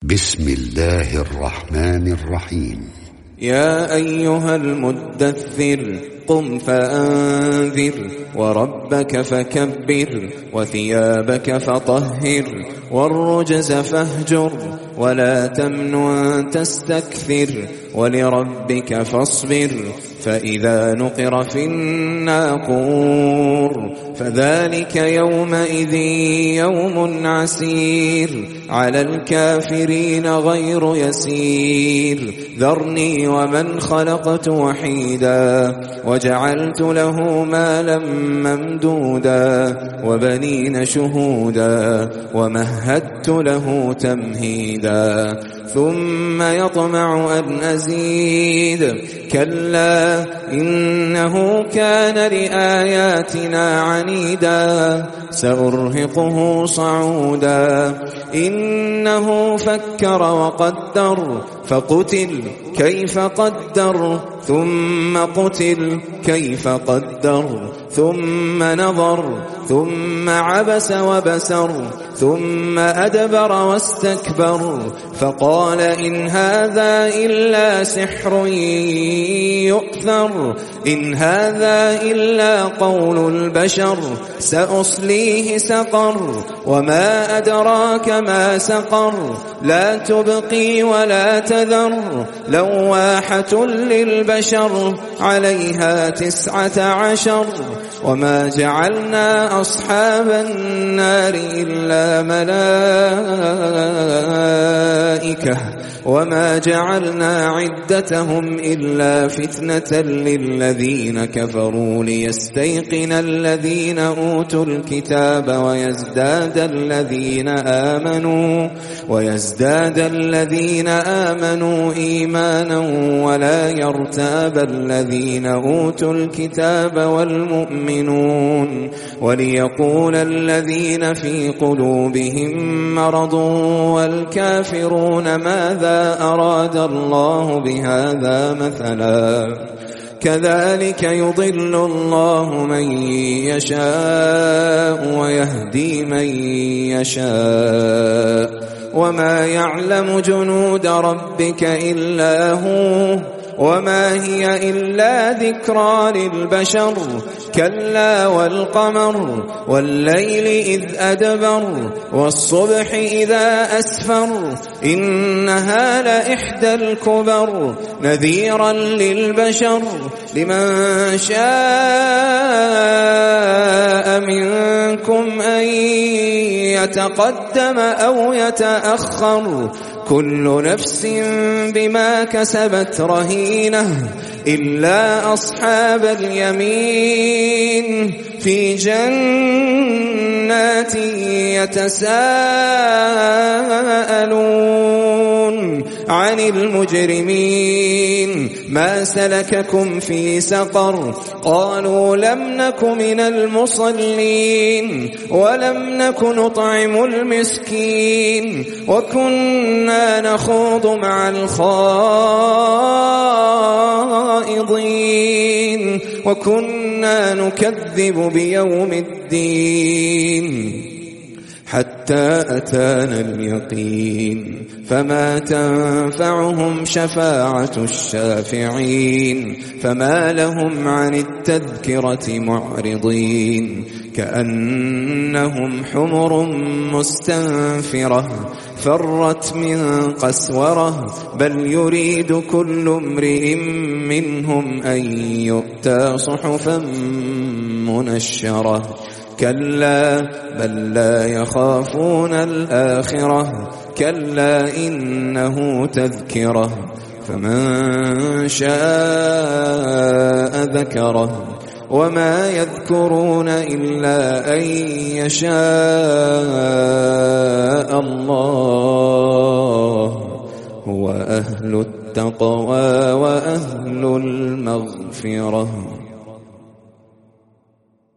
بسم الله الرحمن الرحيم. يا أيها المدثر قم فأنذر وربك فكبر وثيابك فطهر والرجز فاهجر ولا تمنن تستكثر ولربك فاصبر فإذا نقر في الناقور فذلك يومئذ يوم عسير على الكافرين غير يسير ذرني ومن خلقت وحيدا وجعلت له مالا ممدودا وبنين شهودا ومهدت له تمهيدا ثم يطمع أن أزيد كلا إنه كان لآياتنا عنيدا سأرهقه صعودا إنه فكر وقدر فقتل كيف قدر ثم قتل كيف قدر ثم نظر ثم عبس وبسر ثم أدبر واستكبر فقال إن هذا إلا سحر يؤثر إن هذا إلا قول البشر سأصليه سقر وما أدراك ما سقر لا تبقي ولا تذر لواحة للبشر عليها 19 وما جعلنا أصحاب النار إلا ملائكة وما جعلنا عدتهم إلا فتنة للذين كفروا ليستيقن الذين أوتوا الكتاب ويزداد الذين آمنوا إيمانا ولا يرتاب الذين أوتوا الكتاب والمؤمنون وليقول الذين في قلوبهم مرض والكافرون ماذا أراد الله بهذا مثلا كذلك يضل الله من يشاء ويهدي من يشاء وما يعلم جنود ربك إلا هو وما هي إلا ذكرى للبشر كلا والقمر والليل إذ أدبر والصبح إذا أسفر إنها لإحدى الكبر نذيرا للبشر لمن شاء منكم أن يتقدم أو يتأخر كل نفس بما كسبت رهينة إلا أصحاب اليمين في جنات يتساءلون عن المجرمين ما سلككم في سقر قالوا لم نك من المصلين ولم نك نطعم المسكين وكنا نخوض مع الخائضين وكنا نكذب بيوم الدين حتى أتانا اليقين فما تنفعهم شفاعة الشافعين فما لهم عن التذكرة معرضين كأنهم حمر مستنفرة فرت من قسورة بل يريد كل امرئ منهم أن يؤتى صحفا منشرة كلا بل لا يخافون الآخرة كلا إنه تذكرة فمن شاء ذكره وما يذكرون إلا أن يشاء الله هو أهل التقوى وأهل المغفرة.